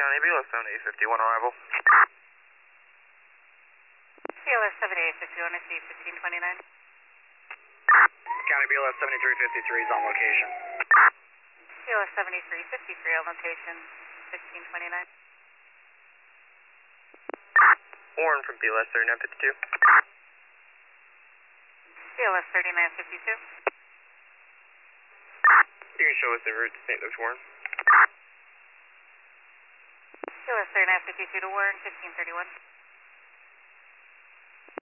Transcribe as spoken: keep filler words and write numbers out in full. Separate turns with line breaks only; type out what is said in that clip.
County B L S seventy-eight fifty-one arrival.
B L S seventy-eight fifty-one, I see fifteen twenty-nine.
County B L S seventy-three fifty-three is on location.
B L S seventy-three fifty-three on location, fifteen twenty-nine.
Warren from B L S thirty-nine fifty-two.
B L S thirty-nine fifty-two.
You can show us the route to Saint Louis Warren.
B L S thirty-nine fifty-two to Warren, fifteen thirty-one.